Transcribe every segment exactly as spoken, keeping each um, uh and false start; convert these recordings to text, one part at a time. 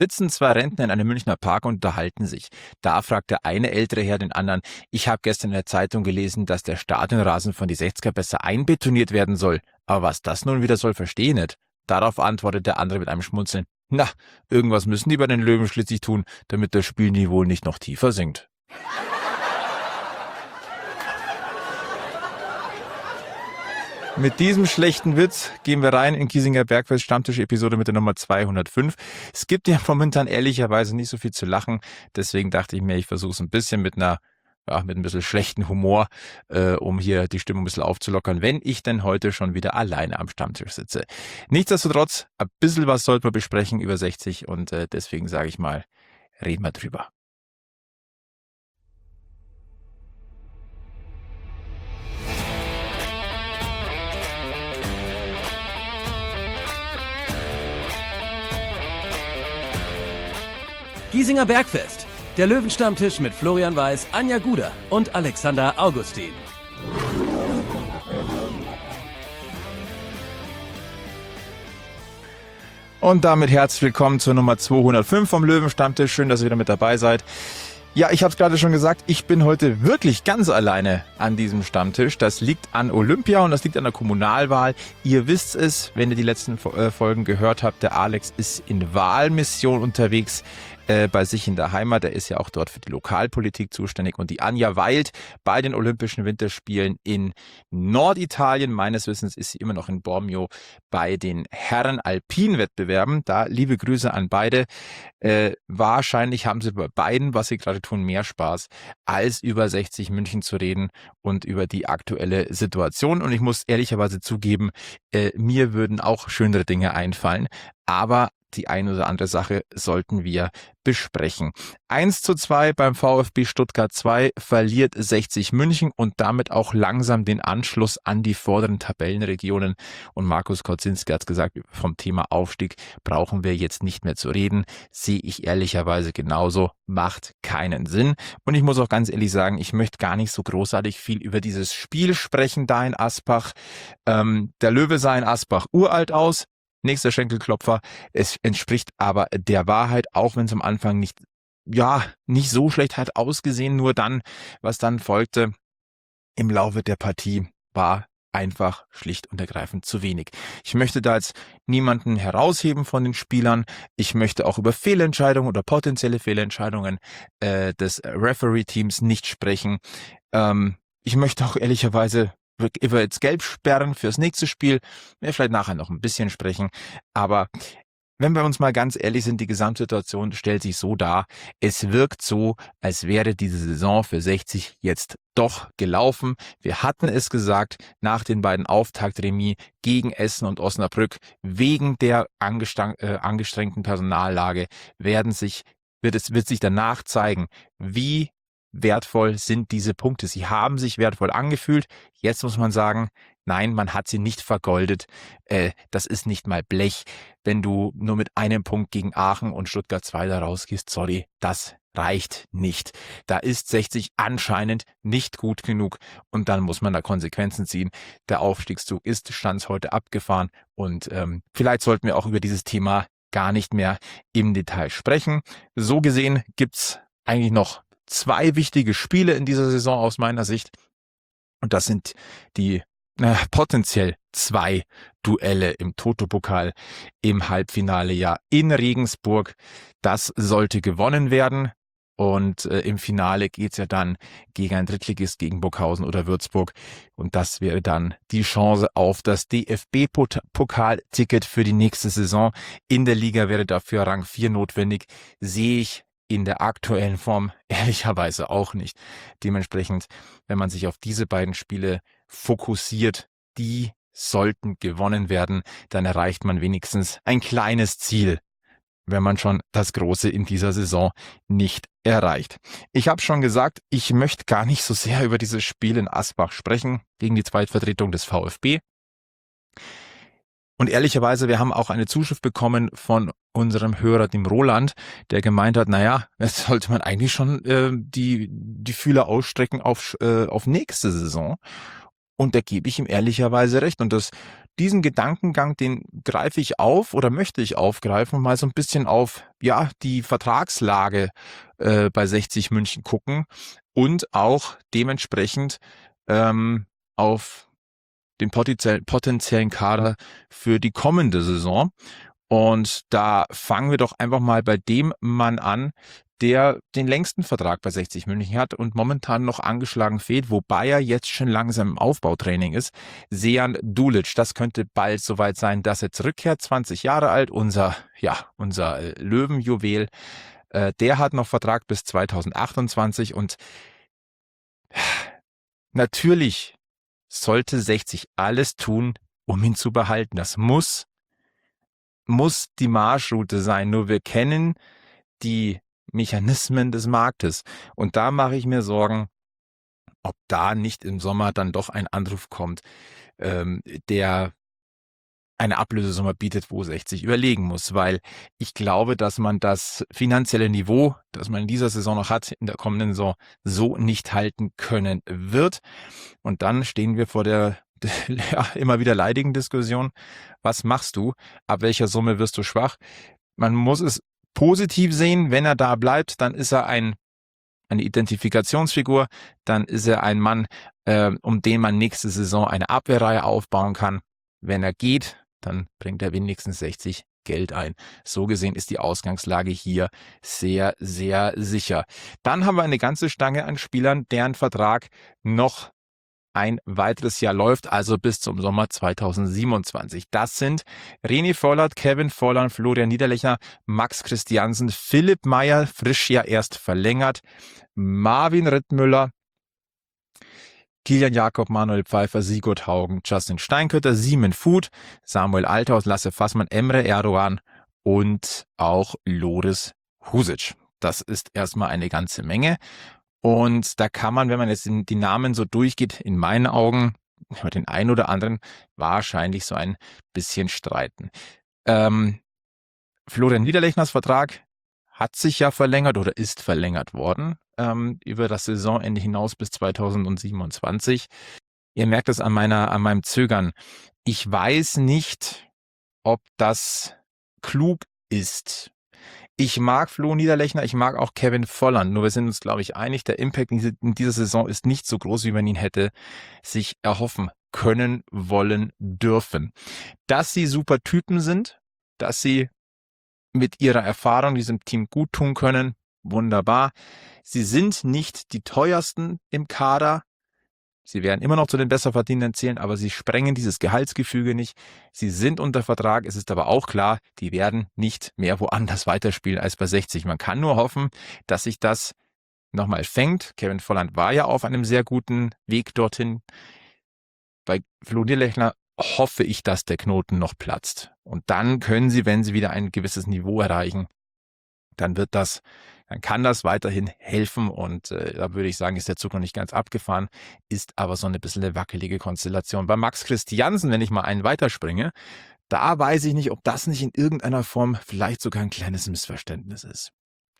Sitzen zwei Rentner in einem Münchner Park und unterhalten sich. Da fragt der eine ältere Herr den anderen: Ich habe gestern in der Zeitung gelesen, dass der Stadionrasen von die sechziger besser einbetoniert werden soll. Aber was das nun wieder soll, verstehe ich nicht. Darauf antwortet der andere mit einem Schmunzeln: Na, irgendwas müssen die bei den Löwen schließlich tun, damit das Spielniveau nicht noch tiefer sinkt. Mit diesem schlechten Witz gehen wir rein in Giesinger Bergfest Stammtisch-Episode mit der Nummer zweihundertfünf. Es gibt ja momentan ehrlicherweise nicht so viel zu lachen, deswegen dachte ich mir, ich versuche es ein bisschen mit einer, ja, mit ein bisschen schlechten Humor, äh, um hier die Stimmung ein bisschen aufzulockern, wenn ich denn heute schon wieder alleine am Stammtisch sitze. Nichtsdestotrotz, ein bisschen was sollten wir besprechen über sechzig und äh, deswegen sage ich mal, reden wir drüber. Giesinger Bergfest, der Löwenstammtisch mit Florian Weiß, Anja Guder und Alexander Augustin. Und damit herzlich willkommen zur Nummer zweihundertfünf vom Löwenstammtisch. Schön, dass ihr wieder mit dabei seid. Ja, ich habe es gerade schon gesagt, ich bin heute wirklich ganz alleine an diesem Stammtisch. Das liegt an Olympia und das liegt an der Kommunalwahl. Ihr wisst es, wenn ihr die letzten Folgen gehört habt, der Alex ist in Wahlmission unterwegs äh, bei sich in der Heimat. Er ist ja auch dort für die Lokalpolitik zuständig. Und die Anja weilt bei den Olympischen Winterspielen in Norditalien. Meines Wissens ist sie immer noch in Bormio bei den Herren-Alpin-Wettbewerben. Da liebe Grüße an beide. Äh, wahrscheinlich haben sie bei beiden, was sie gerade tun, mehr Spaß, als über sechzig München zu reden und über die aktuelle Situation. Und ich muss ehrlicherweise zugeben, äh, mir würden auch schönere Dinge einfallen. Aber die eine oder andere Sache sollten wir besprechen. eins zu zwei beim VfB Stuttgart zwei verliert sechzig München und damit auch langsam den Anschluss an die vorderen Tabellenregionen. Und Markus Kocinski hat gesagt, vom Thema Aufstieg brauchen wir jetzt nicht mehr zu reden. Sehe ich ehrlicherweise genauso, macht keinen Sinn. Und ich muss auch ganz ehrlich sagen, ich möchte gar nicht so großartig viel über dieses Spiel sprechen da in Asbach. Ähm, der Löwe sah in Asbach uralt aus. Nächster Schenkelklopfer. Es entspricht aber der Wahrheit, auch wenn es am Anfang nicht, ja, nicht so schlecht hat ausgesehen. Nur dann, was dann folgte im Laufe der Partie, war einfach schlicht und ergreifend zu wenig. Ich möchte da jetzt niemanden herausheben von den Spielern. Ich möchte auch über Fehlentscheidungen oder potenzielle Fehlentscheidungen äh, des Referee-Teams nicht sprechen. Ähm, ich möchte auch ehrlicherweise über jetzt Gelb sperren fürs nächste Spiel, wir vielleicht nachher noch ein bisschen sprechen, aber wenn wir uns mal ganz ehrlich sind, die Gesamtsituation stellt sich so dar, es wirkt so, als wäre diese Saison für sechzig jetzt doch gelaufen. Wir hatten es gesagt, nach den beiden Auftaktremis gegen Essen und Osnabrück, wegen der angestang- äh, angestrengten Personallage werden sich, wird es, wird sich danach zeigen, wie wertvoll sind diese Punkte. Sie haben sich wertvoll angefühlt. Jetzt muss man sagen, nein, man hat sie nicht vergoldet. Äh, das ist nicht mal Blech. Wenn du nur mit einem Punkt gegen Aachen und Stuttgart zwei da rausgehst, sorry, das reicht nicht. Da ist sechzig anscheinend nicht gut genug und dann muss man da Konsequenzen ziehen. Der Aufstiegszug ist Stand heute abgefahren und ähm, vielleicht sollten wir auch über dieses Thema gar nicht mehr im Detail sprechen. So gesehen gibt's eigentlich noch zwei wichtige Spiele in dieser Saison aus meiner Sicht. Und das sind die äh, potenziell zwei Duelle im Toto-Pokal im Halbfinale ja in Regensburg. Das sollte gewonnen werden. Und äh, im Finale geht's ja dann gegen ein Drittligist, gegen Burghausen oder Würzburg. Und das wäre dann die Chance auf das D F B-Pokal-Ticket für die nächste Saison. In der Liga wäre dafür Rang vier notwendig. Sehe ich in der aktuellen Form ehrlicherweise auch nicht. Dementsprechend, wenn man sich auf diese beiden Spiele fokussiert, die sollten gewonnen werden, dann erreicht man wenigstens ein kleines Ziel, wenn man schon das Große in dieser Saison nicht erreicht. Ich habe schon gesagt, ich möchte gar nicht so sehr über dieses Spiel in Asbach sprechen, gegen die Zweitvertretung des VfB. Und ehrlicherweise, wir haben auch eine Zuschrift bekommen von unserem Hörer, dem Roland, der gemeint hat, naja, jetzt sollte man eigentlich schon äh, die, die Fühler ausstrecken auf, äh, auf nächste Saison. Und da gebe ich ihm ehrlicherweise recht. Und das, diesen Gedankengang, den greife ich auf oder möchte ich aufgreifen und mal so ein bisschen auf, ja, die Vertragslage äh, bei sechzig München gucken und auch dementsprechend ähm, auf den potenziell, potenziellen Kader für die kommende Saison. Und da fangen wir doch einfach mal bei dem Mann an, der den längsten Vertrag bei sechzig München hat und momentan noch angeschlagen fehlt, wobei er jetzt schon langsam im Aufbautraining ist. Sejan Dulic, das könnte bald soweit sein, dass er zurückkehrt, zwanzig Jahre alt, unser, ja, unser äh, Löwenjuwel. Äh, der hat noch Vertrag bis zweitausendachtundzwanzig und natürlich sollte sechzig alles tun, um ihn zu behalten. Das muss, muss die Marschroute sein. Nur wir kennen die Mechanismen des Marktes. Und da mache ich mir Sorgen, ob da nicht im Sommer dann doch ein Anruf kommt, ähm, der eine Ablösesumme bietet, wo sechzig überlegen muss, weil ich glaube, dass man das finanzielle Niveau, das man in dieser Saison noch hat, in der kommenden Saison so nicht halten können wird. Und dann stehen wir vor der ja, immer wieder leidigen Diskussion. Was machst du? Ab welcher Summe wirst du schwach? Man muss es positiv sehen. Wenn er da bleibt, dann ist er ein eine Identifikationsfigur, dann ist er ein Mann, äh, um den man nächste Saison eine Abwehrreihe aufbauen kann. Wenn er geht, dann bringt er wenigstens sechzig Geld ein. So gesehen ist die Ausgangslage hier sehr, sehr sicher. Dann haben wir eine ganze Stange an Spielern, deren Vertrag noch ein weiteres Jahr läuft, also bis zum Sommer zweitausendsiebenundzwanzig. Das sind René Vollert, Kevin Volland, Florian Niederlechner, Max Christiansen, Philipp Meyer, frisch ja erst verlängert, Marvin Rittmüller, Kilian Jakob, Manuel Pfeiffer, Sigurd Haugen, Justin Steinkötter, Simon Futh, Samuel Althaus, Lasse Fassmann, Emre Erdogan und auch Loris Husic. Das ist erstmal eine ganze Menge. Und da kann man, wenn man jetzt die Namen so durchgeht, in meinen Augen über den einen oder anderen wahrscheinlich so ein bisschen streiten. Ähm, Florian Niederlechners Vertrag hat sich ja verlängert oder ist verlängert worden ähm, über das Saisonende hinaus bis zweitausendsiebenundzwanzig. Ihr merkt es an meiner, an meinem Zögern. Ich weiß nicht, ob das klug ist. Ich mag Flo Niederlechner, ich mag auch Kevin Volland, nur wir sind uns, glaube ich, einig, der Impact in dieser Saison ist nicht so groß, wie man ihn hätte sich erhoffen können, wollen, dürfen. Dass sie super Typen sind, dass sie mit ihrer Erfahrung diesem Team gut tun können, wunderbar. Sie sind nicht die teuersten im Kader. Sie werden immer noch zu den Besserverdienenden zählen, aber sie sprengen dieses Gehaltsgefüge nicht. Sie sind unter Vertrag. Es ist aber auch klar, die werden nicht mehr woanders weiterspielen als bei sechzig. Man kann nur hoffen, dass sich das nochmal fängt. Kevin Volland war ja auf einem sehr guten Weg dorthin. Bei Flo Niederlechner hoffe ich, dass der Knoten noch platzt. Und dann können sie, wenn sie wieder ein gewisses Niveau erreichen, dann wird das, dann kann das weiterhin helfen und äh, da würde ich sagen, ist der Zug noch nicht ganz abgefahren, ist aber so eine bisschen eine wackelige Konstellation. Bei Max Christiansen, wenn ich mal einen weiterspringe, da weiß ich nicht, ob das nicht in irgendeiner Form vielleicht sogar ein kleines Missverständnis ist.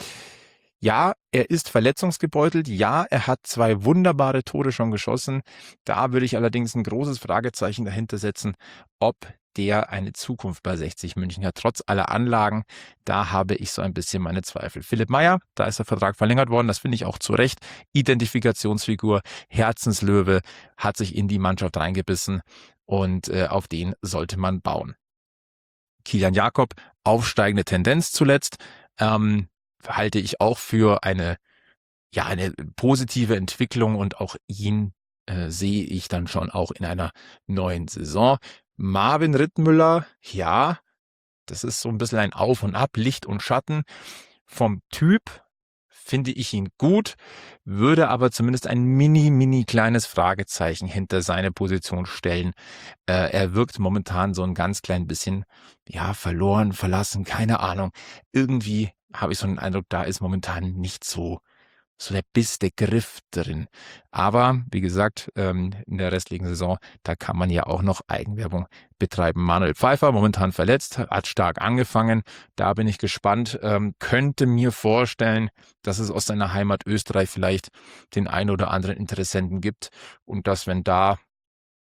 Ja, er ist verletzungsgebeutelt. Ja, er hat zwei wunderbare Tore schon geschossen. Da würde ich allerdings ein großes Fragezeichen dahinter setzen, ob der eine Zukunft bei sechzig München hat. Trotz aller Anlagen, da habe ich so ein bisschen meine Zweifel. Philipp Meyer, da ist der Vertrag verlängert worden. Das finde ich auch zu Recht. Identifikationsfigur, Herzenslöwe, hat sich in die Mannschaft reingebissen und äh, auf den sollte man bauen. Kilian Jakob, aufsteigende Tendenz zuletzt. Ähm, halte ich auch für eine, ja, eine positive Entwicklung und auch ihn äh, sehe ich dann schon auch in einer neuen Saison. Marvin Rittmüller, ja, das ist so ein bisschen ein Auf und Ab, Licht und Schatten. Vom Typ finde ich ihn gut, würde aber zumindest ein mini, mini kleines Fragezeichen hinter seine Position stellen. Äh, er wirkt momentan so ein ganz klein bisschen, ja, verloren, verlassen, keine Ahnung. Irgendwie habe ich so einen Eindruck, da ist momentan nicht so, so der Biss, der Griff drin. Aber, wie gesagt, ähm, in der restlichen Saison, da kann man ja auch noch Eigenwerbung betreiben. Manuel Pfeiffer, momentan verletzt, hat stark angefangen. Da bin ich gespannt. Ähm, könnte mir vorstellen, dass es aus seiner Heimat Österreich vielleicht den einen oder anderen Interessenten gibt. Und dass, wenn da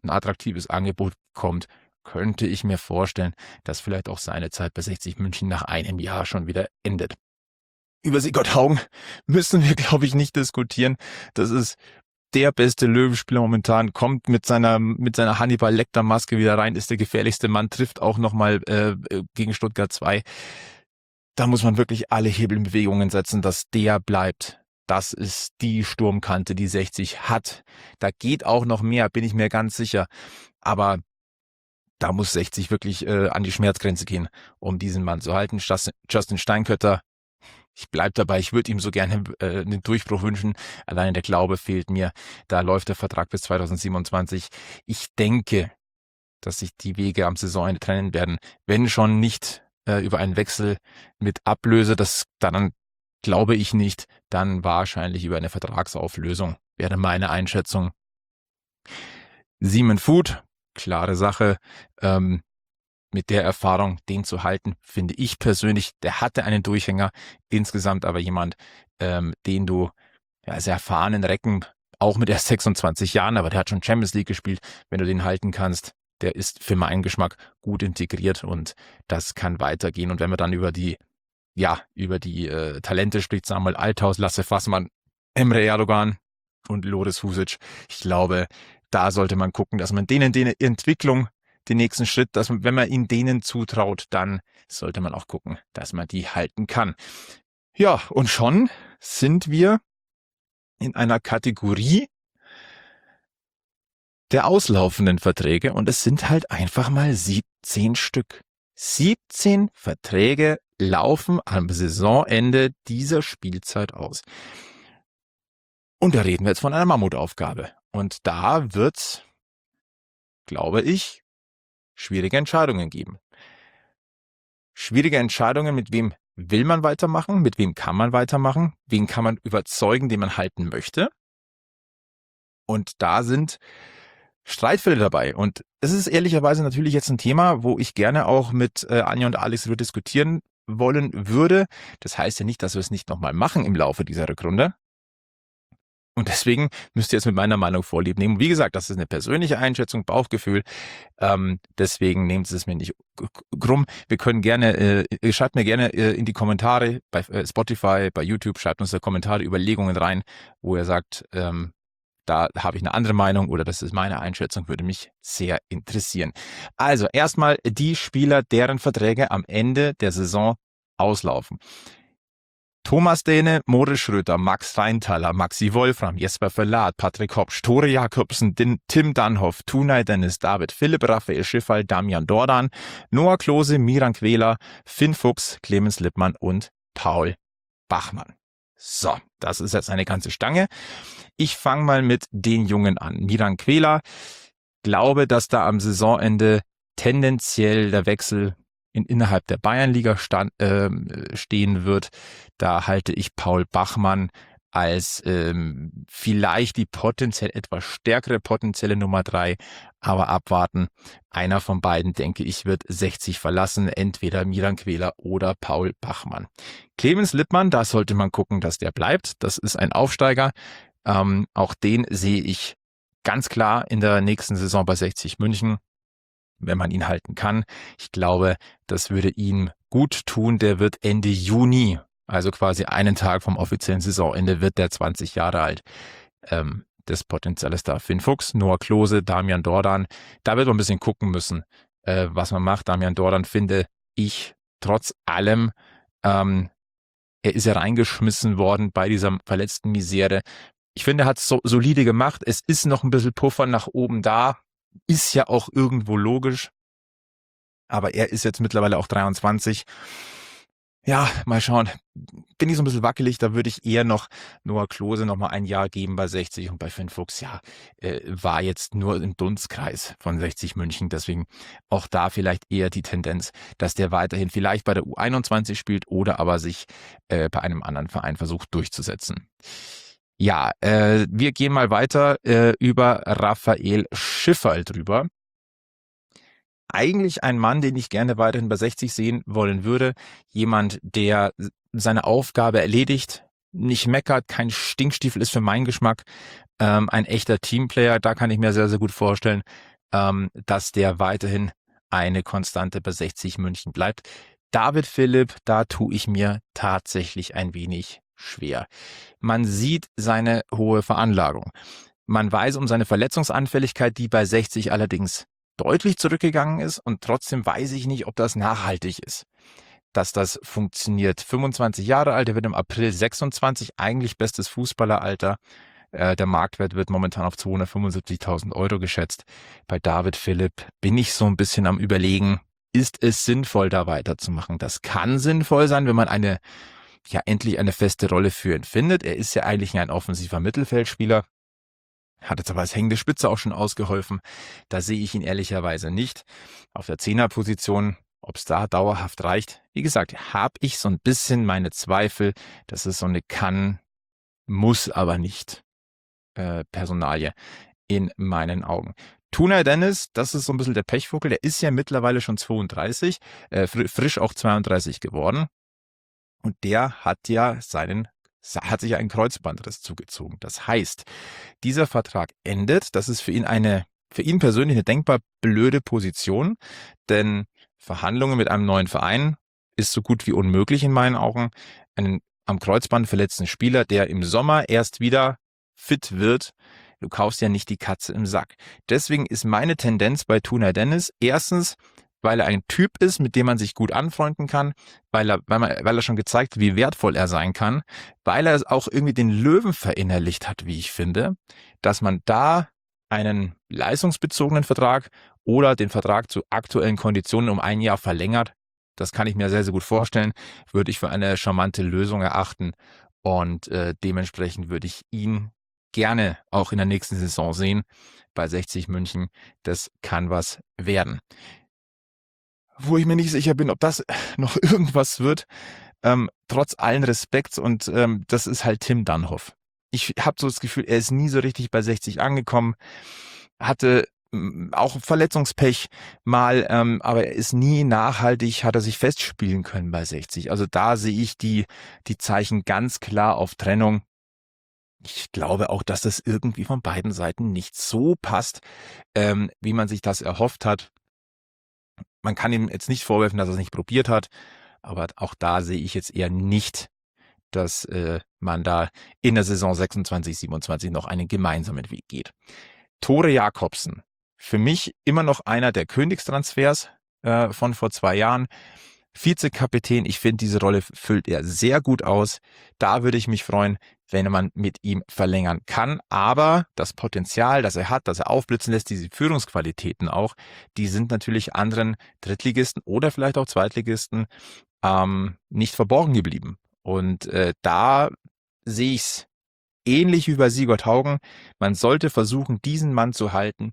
ein attraktives Angebot kommt, könnte ich mir vorstellen, dass vielleicht auch seine Zeit bei sechzig München nach einem Jahr schon wieder endet. Über Sigurd Haugen müssen wir, glaube ich, nicht diskutieren. Das ist der beste Löwenspieler momentan, kommt mit seiner mit seiner Hannibal-Lecter-Maske wieder rein, ist der gefährlichste Mann, trifft auch nochmal äh, gegen Stuttgart zwei. Da muss man wirklich alle Hebel in Bewegungen setzen, dass der bleibt. Das ist die Sturmkante, die sechzig hat. Da geht auch noch mehr, bin ich mir ganz sicher. Aber da muss sechzig wirklich äh, an die Schmerzgrenze gehen, um diesen Mann zu halten. Justin, Justin Steinkötter, ich bleib dabei, ich würde ihm so gerne äh, einen Durchbruch wünschen. Allein der Glaube fehlt mir. Da läuft der Vertrag bis zweitausendsiebenundzwanzig. Ich denke, dass sich die Wege am Saisonende trennen werden. Wenn schon nicht äh, über einen Wechsel mit Ablöse, das dann glaube ich nicht, dann wahrscheinlich über eine Vertragsauflösung, wäre meine Einschätzung. Simon Voet, klare Sache, ähm, mit der Erfahrung, den zu halten, finde ich persönlich, der hatte einen Durchhänger, insgesamt aber jemand, ähm, den du, ja, als erfahrenen Recken, auch mit erst sechsundzwanzig Jahren, aber der hat schon Champions League gespielt, wenn du den halten kannst, der ist für meinen Geschmack gut integriert und das kann weitergehen. Und wenn wir dann über die, ja, über die äh, Talente spricht, Samuel Althaus, Lasse Fassmann, Emre Erdogan und Loris Husic, ich glaube, da sollte man gucken, dass man denen, denen Entwicklung, den nächsten Schritt, dass man, wenn man ihnen denen zutraut, dann sollte man auch gucken, dass man die halten kann. Ja, und schon sind wir in einer Kategorie der auslaufenden Verträge und es sind halt einfach mal siebzehn Stück. siebzehn Verträge laufen am Saisonende dieser Spielzeit aus. Und da reden wir jetzt von einer Mammutaufgabe. Und da wird's, glaube ich, schwierige Entscheidungen geben. Schwierige Entscheidungen, mit wem will man weitermachen, mit wem kann man weitermachen, wen kann man überzeugen, den man halten möchte. Und da sind Streitfälle dabei. Und es ist ehrlicherweise natürlich jetzt ein Thema, wo ich gerne auch mit äh, Anja und Alex darüber diskutieren wollen würde. Das heißt ja nicht, dass wir es nicht nochmal machen im Laufe dieser Rückrunde. Und deswegen müsst ihr jetzt mit meiner Meinung Vorlieb nehmen. Wie gesagt, das ist eine persönliche Einschätzung, Bauchgefühl. Ähm, deswegen nehmt es mir nicht krumm. Wir können gerne, äh, schreibt mir gerne äh, in die Kommentare bei äh, Spotify, bei YouTube, schreibt uns da Kommentare, Überlegungen rein, wo ihr sagt, ähm, da habe ich eine andere Meinung oder das ist meine Einschätzung, würde mich sehr interessieren. Also erstmal die Spieler, deren Verträge am Ende der Saison auslaufen. Thomas Dehne, Moritz Schröter, Max Reintaler, Maxi Wolfram, Jesper Verlat, Patrick Hopsch, Tore Jakobsen, Tim Danhoff, Tunay Dennis, David Philipp, Raphael Schiffal, Damian Dordan, Noah Klose, Miran Quäler, Finn Fuchs, Clemens Lippmann und Paul Bachmann. So, das ist jetzt eine ganze Stange. Ich fange mal mit den Jungen an. Miran Quäler, glaube, dass da am Saisonende tendenziell der Wechsel in, innerhalb der Bayernliga stand, äh, stehen wird. Da halte ich Paul Bachmann als ähm, vielleicht die potenziell etwas stärkere potenzielle Nummer drei, aber abwarten. Einer von beiden, denke ich, wird sechzig verlassen, entweder Miran Quäler oder Paul Bachmann. Clemens Lippmann, da sollte man gucken, dass der bleibt. Das ist ein Aufsteiger. Ähm, auch den sehe ich ganz klar in der nächsten Saison bei sechzig München, wenn man ihn halten kann. Ich glaube, das würde ihm gut tun. Der wird Ende Juni, also quasi einen Tag vom offiziellen Saisonende, wird der zwanzig Jahre alt. Ähm, das Potenzial ist da. Finn Fuchs, Noah Klose, Damian Dordan. Da wird man ein bisschen gucken müssen, äh, was man macht. Damian Dordan finde ich trotz allem, ähm, er ist ja reingeschmissen worden bei dieser verletzten Misere. Ich finde, er hat es so solide gemacht. Es ist noch ein bisschen Puffer nach oben da. Ist ja auch irgendwo logisch. Aber er ist jetzt mittlerweile auch dreiundzwanzig. Ja, mal schauen. Bin ich so ein bisschen wackelig, da würde ich eher noch Noah Klose noch mal ein Jahr geben bei sechzig und bei Finn Fuchs, ja, äh, war jetzt nur im Dunstkreis von sechzig München. Deswegen auch da vielleicht eher die Tendenz, dass der weiterhin vielleicht bei der U einundzwanzig spielt oder aber sich äh, bei einem anderen Verein versucht durchzusetzen. Ja, äh, wir gehen mal weiter äh, über Raphael Schiffal drüber. Eigentlich ein Mann, den ich gerne weiterhin bei sechzig sehen wollen würde. Jemand, der seine Aufgabe erledigt, nicht meckert, kein Stinkstiefel ist für meinen Geschmack. Ähm, ein echter Teamplayer, da kann ich mir sehr, sehr gut vorstellen, ähm, dass der weiterhin eine Konstante bei sechzig München bleibt. David Philipp, da tue ich mir tatsächlich ein wenig schwer. Man sieht seine hohe Veranlagung. Man weiß um seine Verletzungsanfälligkeit, die bei sechzig allerdings deutlich zurückgegangen ist, und trotzdem weiß ich nicht, ob das nachhaltig ist, dass das funktioniert. fünfundzwanzig Jahre alt, er wird im April sechsundzwanzig, eigentlich bestes Fußballeralter. Äh, der Marktwert wird momentan auf zweihundertfünfundsiebzigtausend Euro geschätzt. Bei David Philipp bin ich so ein bisschen am Überlegen, ist es sinnvoll, da weiterzumachen? Das kann sinnvoll sein, wenn man eine, ja, endlich eine feste Rolle für ihn findet. Er ist ja eigentlich ein offensiver Mittelfeldspieler. Hat jetzt aber als hängende Spitze auch schon ausgeholfen. Da sehe ich ihn ehrlicherweise nicht. Auf der Zehnerposition, ob es da dauerhaft reicht, wie gesagt, habe ich so ein bisschen meine Zweifel. Das ist so eine kann, muss aber nicht äh, Personalie in meinen Augen. Tunay Dennis, das ist so ein bisschen der Pechvogel. Der ist ja mittlerweile schon zweiunddreißig, äh, frisch auch zweiunddreißig geworden. Und der hat ja seinen hat sich einen Kreuzbandriss zugezogen. Das heißt, dieser Vertrag endet. Das ist für ihn eine, für ihn persönlich eine denkbar blöde Position, denn Verhandlungen mit einem neuen Verein ist so gut wie unmöglich in meinen Augen. Einen am Kreuzband verletzten Spieler, der im Sommer erst wieder fit wird, du kaufst ja nicht die Katze im Sack. Deswegen ist meine Tendenz bei Tunay Dennis erstens, weil er ein Typ ist, mit dem man sich gut anfreunden kann, weil er, weil, man, weil er schon gezeigt hat, wie wertvoll er sein kann, weil er auch irgendwie den Löwen verinnerlicht hat, wie ich finde, dass man da einen leistungsbezogenen Vertrag oder den Vertrag zu aktuellen Konditionen um ein Jahr verlängert. Das kann ich mir sehr, sehr gut vorstellen, würde ich für eine charmante Lösung erachten, und äh, dementsprechend würde ich ihn gerne auch in der nächsten Saison sehen bei sechzig München. Das kann was werden. Wo ich mir nicht sicher bin, ob das noch irgendwas wird, ähm, trotz allen Respekts, und ähm, das ist halt Tim Danhoff. Ich habe so das Gefühl, er ist nie so richtig bei sechzig angekommen, hatte ähm, auch Verletzungspech mal, ähm, aber er ist nie nachhaltig, hat er sich festspielen können bei sechzig. Also da sehe ich die, die Zeichen ganz klar auf Trennung. Ich glaube auch, dass das irgendwie von beiden Seiten nicht so passt, ähm, wie man sich das erhofft hat. Man kann ihm jetzt nicht vorwerfen, dass er es nicht probiert hat, aber auch da sehe ich jetzt eher nicht, dass äh, man da in der Saison sechsundzwanzig, siebenundzwanzig noch einen gemeinsamen Weg geht. Tore Jakobsen, für mich immer noch einer der Königstransfers äh, von vor zwei Jahren. Vizekapitän, ich finde, diese Rolle füllt er sehr gut aus. Da würde ich mich freuen, wenn man mit ihm verlängern kann. Aber das Potenzial, das er hat, das er aufblitzen lässt, diese Führungsqualitäten auch, die sind natürlich anderen Drittligisten oder vielleicht auch Zweitligisten ähm, nicht verborgen geblieben. Und äh, da sehe ich es ähnlich wie bei Sigurd Haugen. Man sollte versuchen, diesen Mann zu halten.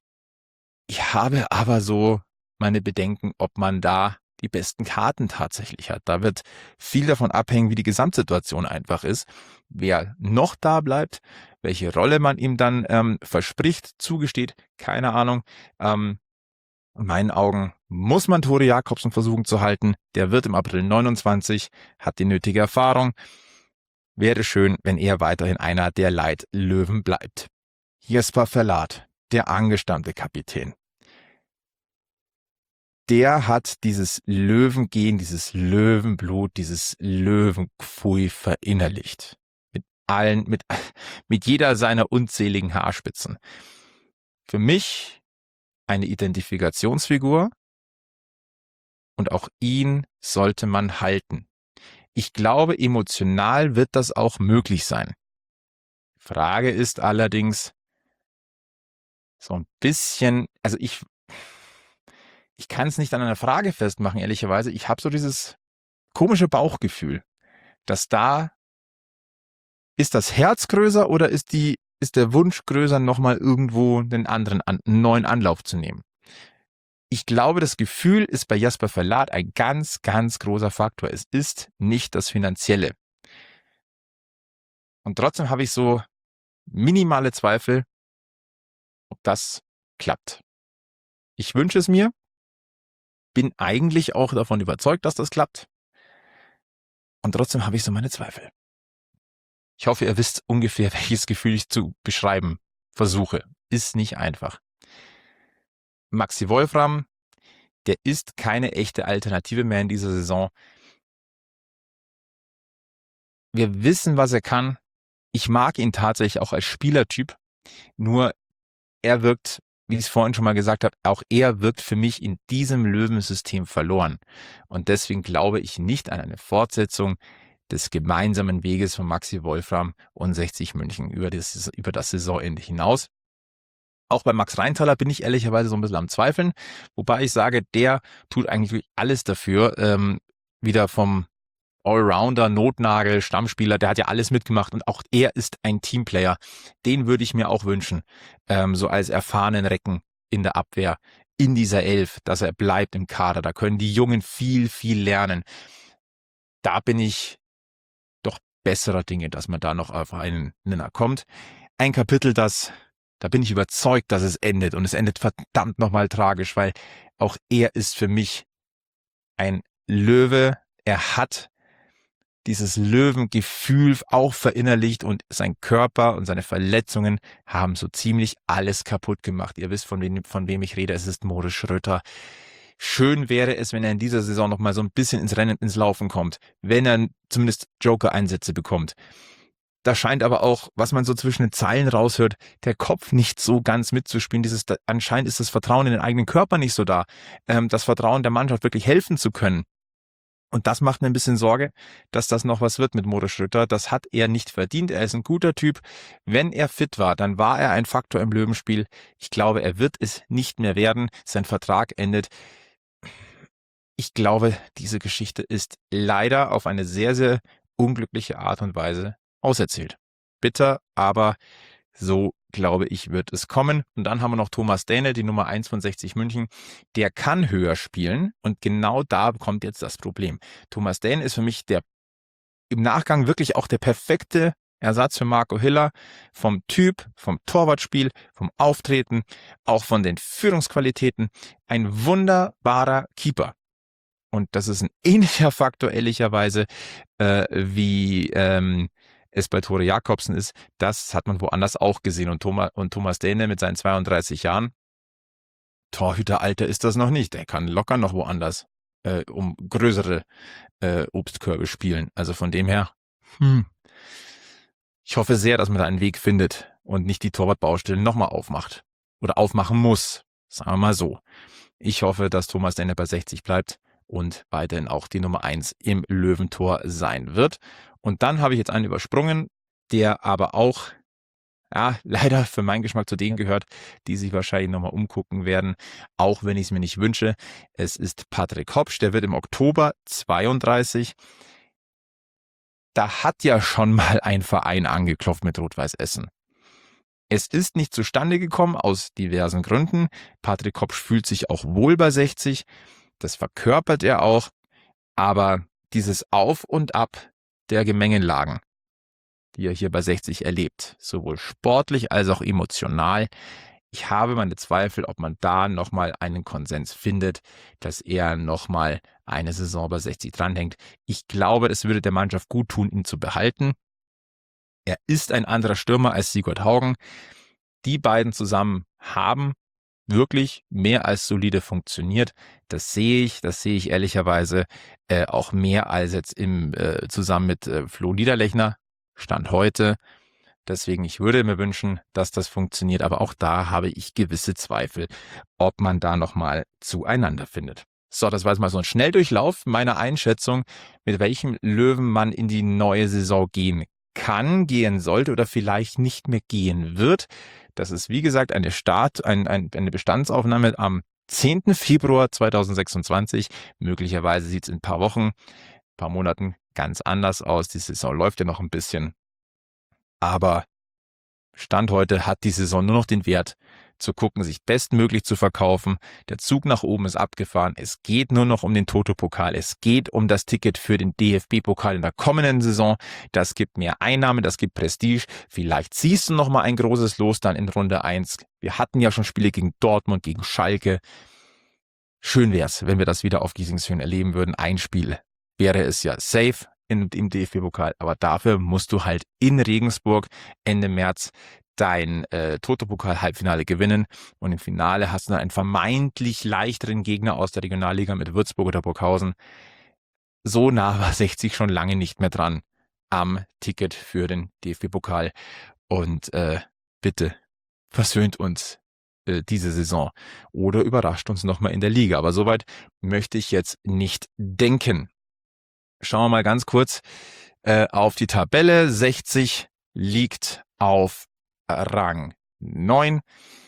Ich habe aber so meine Bedenken, ob man da die besten Karten tatsächlich hat. Da wird viel davon abhängen, wie die Gesamtsituation einfach ist, wer noch da bleibt, welche Rolle man ihm dann ähm, verspricht, zugesteht, keine Ahnung. Ähm, in meinen Augen muss man Tore Jakobsen versuchen zu halten. Der wird im April neunundzwanzig, hat die nötige Erfahrung. Wäre schön, wenn er weiterhin einer der Leitlöwen bleibt. Jesper Verlat, der angestammte Kapitän. Der hat dieses Löwengehen, dieses Löwenblut, dieses Löwenpfui verinnerlicht. Mit allen, mit, mit jeder seiner unzähligen Haarspitzen. Für mich eine Identifikationsfigur, und auch ihn sollte man halten. Ich glaube, emotional wird das auch möglich sein. Frage ist allerdings so ein bisschen, also ich Ich kann es nicht an einer Frage festmachen, ehrlicherweise. Ich habe so dieses komische Bauchgefühl, dass da, ist das Herz größer oder ist die, ist der Wunsch größer, nochmal irgendwo einen anderen, einen neuen Anlauf zu nehmen? Ich glaube, das Gefühl ist bei Jesper Verlat ein ganz, ganz großer Faktor. Es ist nicht das Finanzielle. Und trotzdem habe ich so minimale Zweifel, ob das klappt. Ich wünsche es mir. Bin eigentlich auch davon überzeugt, dass das klappt. Und trotzdem habe ich so meine Zweifel. Ich hoffe, ihr wisst ungefähr, welches Gefühl ich zu beschreiben versuche. Ist nicht einfach. Maxi Wolfram, der ist keine echte Alternative mehr in dieser Saison. Wir wissen, was er kann. Ich mag ihn tatsächlich auch als Spielertyp. Nur er wirkt, wie ich es vorhin schon mal gesagt habe, auch er wirkt für mich in diesem Löwensystem verloren. Und deswegen glaube ich nicht an eine Fortsetzung des gemeinsamen Weges von Maxi Wolfram und sechzig München über das, über das Saisonende hinaus. Auch bei Max Reintaler bin ich ehrlicherweise so ein bisschen am Zweifeln, wobei ich sage, der tut eigentlich alles dafür, ähm, wieder vom Allrounder, Notnagel, Stammspieler, der hat ja alles mitgemacht und auch er ist ein Teamplayer. Den würde ich mir auch wünschen, ähm, so als erfahrenen Recken in der Abwehr, in dieser Elf, dass er bleibt im Kader. Da können die Jungen viel, viel lernen. Da bin ich doch besserer Dinge, dass man da noch auf einen Nenner kommt. Ein Kapitel, das, da bin ich überzeugt, dass es endet und es endet verdammt nochmal tragisch, weil auch er ist für mich ein Löwe. Er hat dieses Löwengefühl auch verinnerlicht und sein Körper und seine Verletzungen haben so ziemlich alles kaputt gemacht. Ihr wisst, von wem, von wem ich rede. Es ist Moritz Schröter. Schön wäre es, wenn er in dieser Saison noch mal so ein bisschen ins Rennen, ins Laufen kommt. Wenn er zumindest Joker-Einsätze bekommt. Da scheint aber auch, was man so zwischen den Zeilen raushört, der Kopf nicht so ganz mitzuspielen. Dieses, anscheinend ist das Vertrauen in den eigenen Körper nicht so da. Ähm, das Vertrauen der Mannschaft wirklich helfen zu können. Und das macht mir ein bisschen Sorge, dass das noch was wird mit Moritz Schröter. Das hat er nicht verdient. Er ist ein guter Typ. Wenn er fit war, dann war er ein Faktor im Löwenspiel. Ich glaube, er wird es nicht mehr werden. Sein Vertrag endet. Ich glaube, diese Geschichte ist leider auf eine sehr, sehr unglückliche Art und Weise auserzählt. Bitter, aber so, glaube ich, wird es kommen. Und dann haben wir noch Thomas Dähne, die Nummer eins von sechzig München. Der kann höher spielen und genau da kommt jetzt das Problem. Thomas Dähne ist für mich der im Nachgang wirklich auch der perfekte Ersatz für Marco Hiller. Vom Typ, vom Torwartspiel, vom Auftreten, auch von den Führungsqualitäten. Ein wunderbarer Keeper. Und das ist ein ähnlicher Faktor, ehrlicherweise, äh, wie ähm, es bei Tore Jakobsen ist. Das hat man woanders auch gesehen. Und Thomas, und Thomas Dähne mit seinen zweiunddreißig Jahren, Torhüteralter ist das noch nicht. Der kann locker noch woanders äh, um größere äh, Obstkörbe spielen. Also von dem her, hm. ich hoffe sehr, dass man da einen Weg findet und nicht die Torwartbaustellen nochmal aufmacht. Oder aufmachen muss. Sagen wir mal so. Ich hoffe, dass Thomas Dähne bei sechzig bleibt und weiterhin auch die Nummer eins im Löwentor sein wird. Und dann habe ich jetzt einen übersprungen, der aber auch, ja, leider für meinen Geschmack zu denen gehört, die sich wahrscheinlich nochmal umgucken werden, auch wenn ich es mir nicht wünsche. Es ist Patrick Hopsch, der wird im Oktober zweiunddreißig. Da hat ja schon mal ein Verein angeklopft mit Rot-Weiß Essen. Es ist nicht zustande gekommen aus diversen Gründen. Patrick Hopsch fühlt sich auch wohl bei sechzig. Das verkörpert er auch, aber dieses Auf und Ab der Gemengenlagen, die er hier bei sechzig erlebt, sowohl sportlich als auch emotional, ich habe meine Zweifel, ob man da nochmal einen Konsens findet, dass er nochmal eine Saison bei sechzig dranhängt. Ich glaube, es würde der Mannschaft gut tun, ihn zu behalten. Er ist ein anderer Stürmer als Sigurd Haugen. Die beiden zusammen haben wirklich mehr als solide funktioniert. Das sehe ich, das sehe ich ehrlicherweise äh, auch mehr als jetzt im äh, zusammen mit äh, Flo Niederlechner, Stand heute. Deswegen, ich würde mir wünschen, dass das funktioniert, aber auch da habe ich gewisse Zweifel, ob man da nochmal zueinander findet. So, das war jetzt mal so ein Schnelldurchlauf meiner Einschätzung, mit welchem Löwen man in die neue Saison gehen kann, gehen sollte oder vielleicht nicht mehr gehen wird. Das ist, wie gesagt, eine Start, ein, ein, eine Bestandsaufnahme am zehnten Februar zweitausendsechsundzwanzig. Möglicherweise sieht es in ein paar Wochen, ein paar Monaten ganz anders aus. Die Saison läuft ja noch ein bisschen. Aber Stand heute hat die Saison nur noch den Wert, zu gucken, sich bestmöglich zu verkaufen. Der Zug nach oben ist abgefahren. Es geht nur noch um den Toto-Pokal. Es geht um das Ticket für den D F B-Pokal in der kommenden Saison. Das gibt mehr Einnahme, das gibt Prestige. Vielleicht ziehst du noch mal ein großes Los dann in Runde eins. Wir hatten ja schon Spiele gegen Dortmund, gegen Schalke. Schön wär's, wenn wir das wieder auf Giesingshöhen erleben würden. Ein Spiel wäre es ja safe in, im D F B-Pokal. Aber dafür musst du halt in Regensburg Ende März dein äh, Toto-Pokal-Halbfinale gewinnen und im Finale hast du dann einen vermeintlich leichteren Gegner aus der Regionalliga mit Würzburg oder Burghausen. So nah war sechzig schon lange nicht mehr dran am Ticket für den D F B-Pokal. Und äh, bitte versöhnt uns äh, diese Saison oder überrascht uns nochmal in der Liga. Aber soweit möchte ich jetzt nicht denken. Schauen wir mal ganz kurz äh, auf die Tabelle. sechzig liegt auf Rang neun.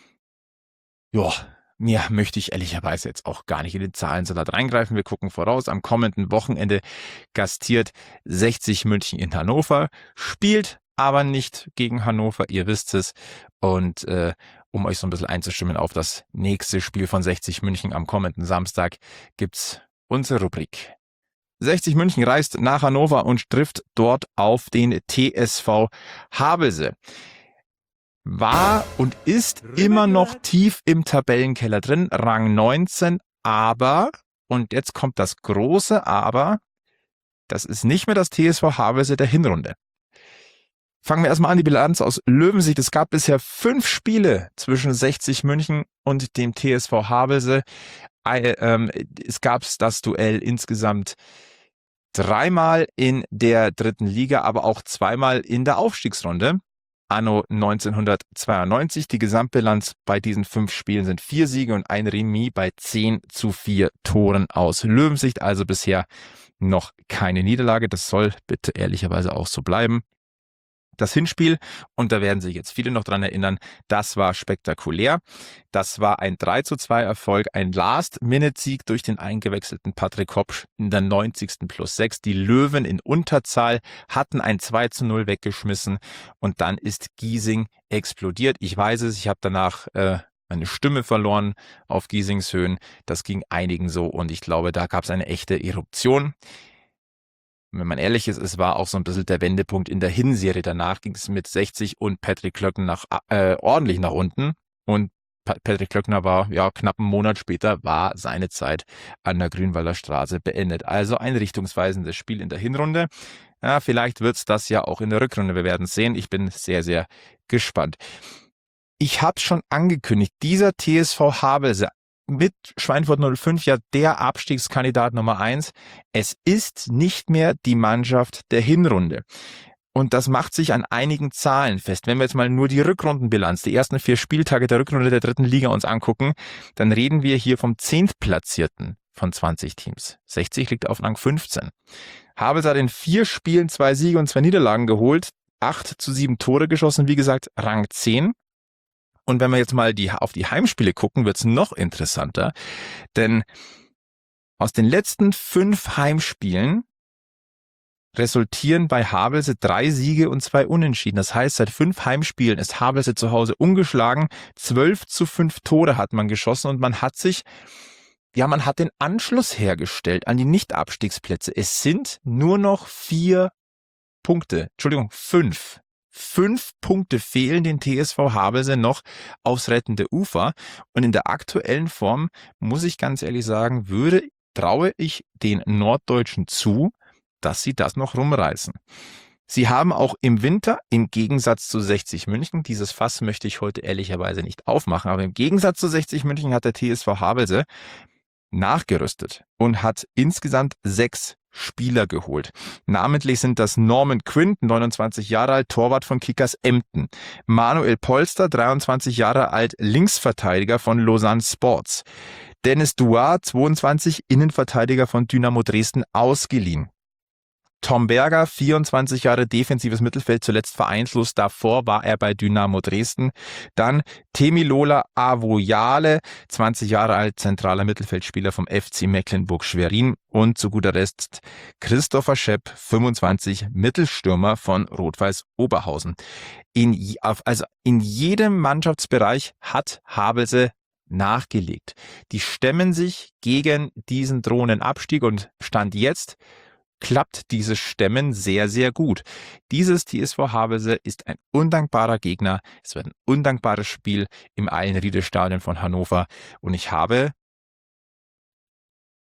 Ja, mehr möchte ich ehrlicherweise jetzt auch gar nicht in den Zahlensalat reingreifen. Wir gucken voraus. Am kommenden Wochenende gastiert sechzig München in Hannover, spielt aber nicht gegen Hannover, ihr wisst es. Und äh, um euch so ein bisschen einzustimmen auf das nächste Spiel von sechzig München am kommenden Samstag, gibt's unsere Rubrik. sechzig München reist nach Hannover und trifft dort auf den T S V Havelse. War und ist immer noch tief im Tabellenkeller drin, Rang neunzehn, aber, und jetzt kommt das große Aber, das ist nicht mehr das T S V Havelse der Hinrunde. Fangen wir erstmal an, die Bilanz aus Löwensicht. Es gab bisher fünf Spiele zwischen sechzig München und dem T S V Havelse. Es gab das Duell insgesamt dreimal in der dritten Liga, aber auch zweimal in der Aufstiegsrunde. Anno neunzehnhundertzweiundneunzig. Die Gesamtbilanz bei diesen fünf Spielen sind vier Siege und ein Remis bei zehn zu vier Toren aus Löwensicht. Also bisher noch keine Niederlage. Das soll bitte ehrlicherweise auch so bleiben. Das Hinspiel, und da werden sich jetzt viele noch dran erinnern, das war spektakulär. Das war ein drei zu zwei Erfolg, ein Last-Minute-Sieg durch den eingewechselten Patrick Kopsch in der neunzigsten plus sechs. Die Löwen in Unterzahl hatten ein zwei zu null weggeschmissen und dann ist Giesing explodiert. Ich weiß es, ich habe danach äh, meine Stimme verloren auf Giesings Höhen. Das ging einigen so und ich glaube, da gab es eine echte Eruption. Wenn man ehrlich ist, es war auch so ein bisschen der Wendepunkt in der Hinserie. Danach ging es mit sechzig und Patrick Klöckner nach, äh, ordentlich nach unten. Und pa- Patrick Klöckner war, ja, knapp einen Monat später, war seine Zeit an der Grünwalder Straße beendet. Also ein richtungsweisendes Spiel in der Hinrunde. Ja, vielleicht wird's das ja auch in der Rückrunde. Wir werden sehen. Ich bin sehr, sehr gespannt. Ich habe schon angekündigt, dieser T S V Havelse mit Schweinfurt null fünf ja der Abstiegskandidat Nummer eins. Es ist nicht mehr die Mannschaft der Hinrunde. Und das macht sich an einigen Zahlen fest. Wenn wir jetzt mal nur die Rückrundenbilanz, die ersten vier Spieltage der Rückrunde der dritten Liga uns angucken, dann reden wir hier vom Zehntplatzierten von zwanzig Teams. sechzig liegt auf Rang fünfzehn. Havelse hat in vier Spielen zwei Siege und zwei Niederlagen geholt, acht zu sieben Tore geschossen, wie gesagt, Rang zehn. Und wenn wir jetzt mal die, auf die Heimspiele gucken, wird's noch interessanter. Denn aus den letzten fünf Heimspielen resultieren bei Havelse drei Siege und zwei Unentschieden. Das heißt, seit fünf Heimspielen ist Havelse zu Hause ungeschlagen. zwölf zu fünf Tore hat man geschossen und man hat sich, ja, man hat den Anschluss hergestellt an die Nicht-Abstiegsplätze. Es sind nur noch vier Punkte, Entschuldigung, fünf. Fünf Punkte fehlen den T S V Havelse noch aufs rettende Ufer. Und in der aktuellen Form, muss ich ganz ehrlich sagen, würde, traue ich den Norddeutschen zu, dass sie das noch rumreißen. Sie haben auch im Winter, im Gegensatz zu sechzig München, dieses Fass möchte ich heute ehrlicherweise nicht aufmachen, aber im Gegensatz zu sechzig München hat der T S V Havelse nachgerüstet und hat insgesamt sechs Spieler geholt. Namentlich sind das Norman Quinn, neunundzwanzig Jahre alt, Torwart von Kickers Emden. Manuel Polster, dreiundzwanzig Jahre alt, Linksverteidiger von Lausanne Sports. Dennis Duart, zweiundzwanzig, Innenverteidiger von Dynamo Dresden, ausgeliehen. Tom Berger, vierundzwanzig Jahre, defensives Mittelfeld, zuletzt vereinslos. Davor war er bei Dynamo Dresden. Dann Temilola Avoyale, zwanzig Jahre alt, zentraler Mittelfeldspieler vom F C Mecklenburg-Schwerin. Und zu guter Letzt Christopher Schepp, fünfundzwanzig, Mittelstürmer von Rot-Weiß Oberhausen. In, also in jedem Mannschaftsbereich hat Havelse nachgelegt. Die stemmen sich gegen diesen drohenden Abstieg und Stand jetzt klappt dieses Stemmen sehr, sehr gut. Dieses T S V Havelse ist ein undankbarer Gegner. Es wird ein undankbares Spiel im Eilenriede-Stadion von Hannover. Und ich habe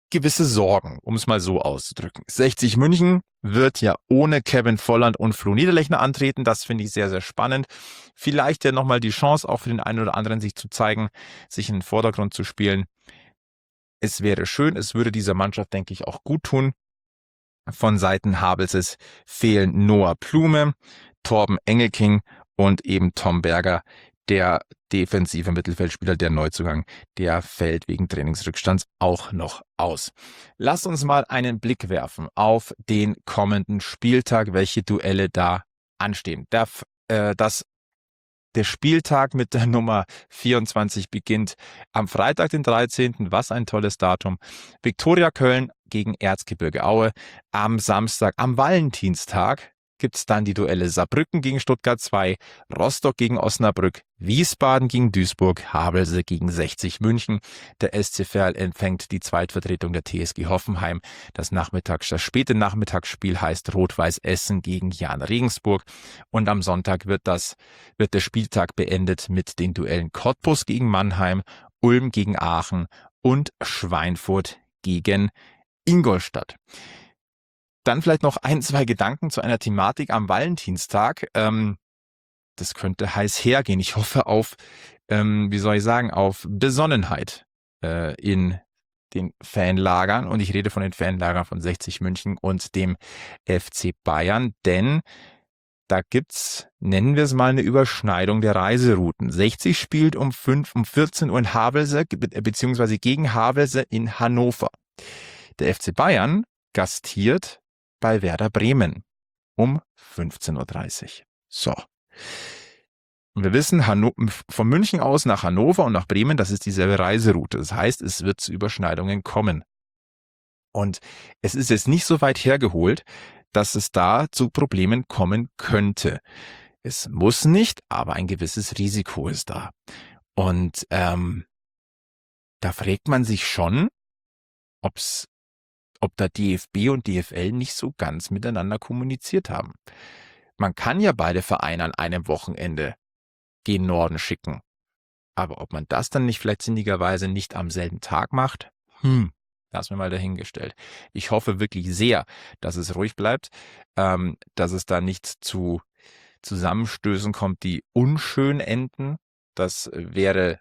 gewisse Sorgen, um es mal so auszudrücken. sechzig München wird ja ohne Kevin Volland und Flo Niederlechner antreten. Das finde ich sehr, sehr spannend. Vielleicht ja nochmal die Chance, auch für den einen oder anderen sich zu zeigen, sich in den Vordergrund zu spielen. Es wäre schön, es würde dieser Mannschaft, denke ich, auch gut tun. Von Seiten Havelses fehlen Noah Blume, Torben Engelking und eben Tom Berger, der defensive Mittelfeldspieler, der Neuzugang, der fällt wegen Trainingsrückstands auch noch aus. Lasst uns mal einen Blick werfen auf den kommenden Spieltag, welche Duelle da anstehen. Der, äh, das Der Spieltag mit der Nummer vierundzwanzig beginnt am Freitag, den dreizehnten Was ein tolles Datum. Viktoria Köln gegen Erzgebirge Aue. Am Samstag, am Valentinstag, gibt es dann die Duelle Saarbrücken gegen Stuttgart zwei, Rostock gegen Osnabrück, Wiesbaden gegen Duisburg, Havelse gegen sechzig München. Der S C Verl empfängt die Zweitvertretung der T S G Hoffenheim. Das Nachmittags, das späte Nachmittagsspiel heißt Rot-Weiß Essen gegen Jan Regensburg. Und am Sonntag wird das, wird der Spieltag beendet mit den Duellen Cottbus gegen Mannheim, Ulm gegen Aachen und Schweinfurt gegen Ingolstadt. Dann vielleicht noch ein, zwei Gedanken zu einer Thematik am Valentinstag. Ähm, das könnte heiß hergehen. Ich hoffe auf, ähm, wie soll ich sagen, auf Besonnenheit äh, in den Fanlagern. Und ich rede von den Fanlagern von sechzig München und dem F C Bayern. Denn da gibt's, nennen wir es mal, eine Überschneidung der Reiserouten. sechzig spielt um fünf, um vierzehn Uhr in Havelse, beziehungsweise gegen Havelse in Hannover. Der F C Bayern gastiert bei Werder Bremen um fünfzehn Uhr dreißig. So. Und wir wissen, Hanno- von München aus nach Hannover und nach Bremen, das ist dieselbe Reiseroute. Das heißt, es wird zu Überschneidungen kommen. Und es ist jetzt nicht so weit hergeholt, dass es da zu Problemen kommen könnte. Es muss nicht, aber ein gewisses Risiko ist da. Und ähm, da fragt man sich schon, ob's ob da D F B und D F L nicht so ganz miteinander kommuniziert haben. Man kann ja beide Vereine an einem Wochenende gen Norden schicken. Aber ob man das dann nicht vielleicht sinnigerweise nicht am selben Tag macht, hm, lassen wir mal dahingestellt. Ich hoffe wirklich sehr, dass es ruhig bleibt, ähm, dass es da nicht zu Zusammenstößen kommt, die unschön enden. Das wäre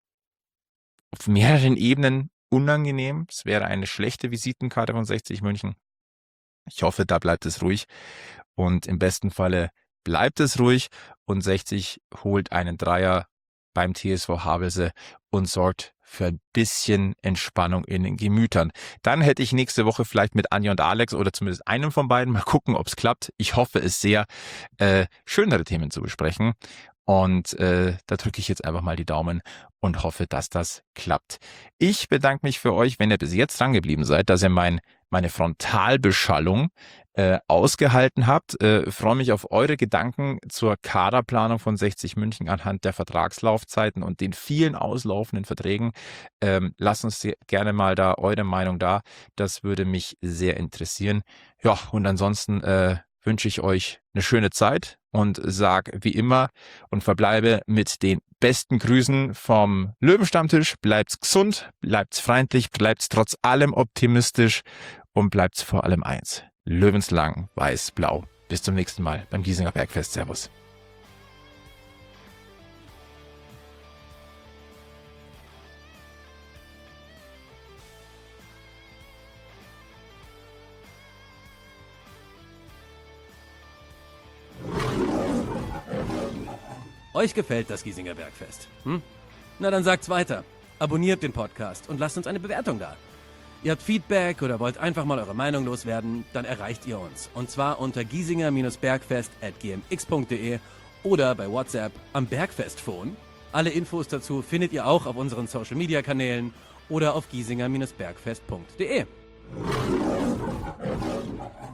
auf mehreren Ebenen unangenehm. Es wäre eine schlechte Visitenkarte von sechzig München. Ich hoffe, da bleibt es ruhig. Und im besten Falle bleibt es ruhig und sechzig holt einen Dreier beim T S V Havelse und sorgt für ein bisschen Entspannung in den Gemütern. Dann hätte ich nächste Woche vielleicht mit Anja und Alex oder zumindest einem von beiden mal gucken, ob es klappt. Ich hoffe es sehr, äh, schönere Themen zu besprechen. Und äh, da drücke ich jetzt einfach mal die Daumen und hoffe, dass das klappt. Ich bedanke mich für euch, wenn ihr bis jetzt dran geblieben seid, dass ihr mein, meine Frontalbeschallung äh, ausgehalten habt. Äh, freue mich auf eure Gedanken zur Kaderplanung von sechzig München anhand der Vertragslaufzeiten und den vielen auslaufenden Verträgen. Ähm, lasst uns gerne mal da eure Meinung da. Das würde mich sehr interessieren. Ja, und ansonsten äh, wünsche ich euch eine schöne Zeit und sag wie immer und verbleibe mit den besten Grüßen vom Löwenstammtisch. Bleibt's gesund, bleibt's freundlich, bleibt's trotz allem optimistisch und bleibt's vor allem eins. Löwenslang, weiß, blau. Bis zum nächsten Mal beim Giesinger Bergfest. Servus. Euch gefällt das Giesinger Bergfest? Hm? Na dann sagt's weiter. Abonniert den Podcast und lasst uns eine Bewertung da. Ihr habt Feedback oder wollt einfach mal eure Meinung loswerden, dann erreicht ihr uns. Und zwar unter giesinger-bergfest at gmx punkt de oder bei WhatsApp am Bergfestphone. Alle Infos dazu findet ihr auch auf unseren Social Media Kanälen oder auf giesinger-bergfest punkt de.